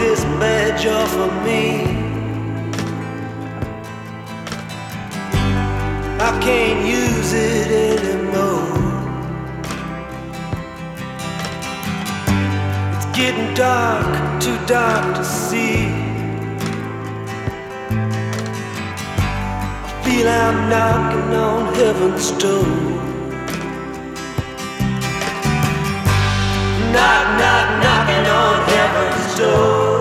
this badge off of me. I can't use it anymore. It's getting dark, too dark to see. I feel I'm knocking on heaven's door. Knock, knock, knocking on heaven's door.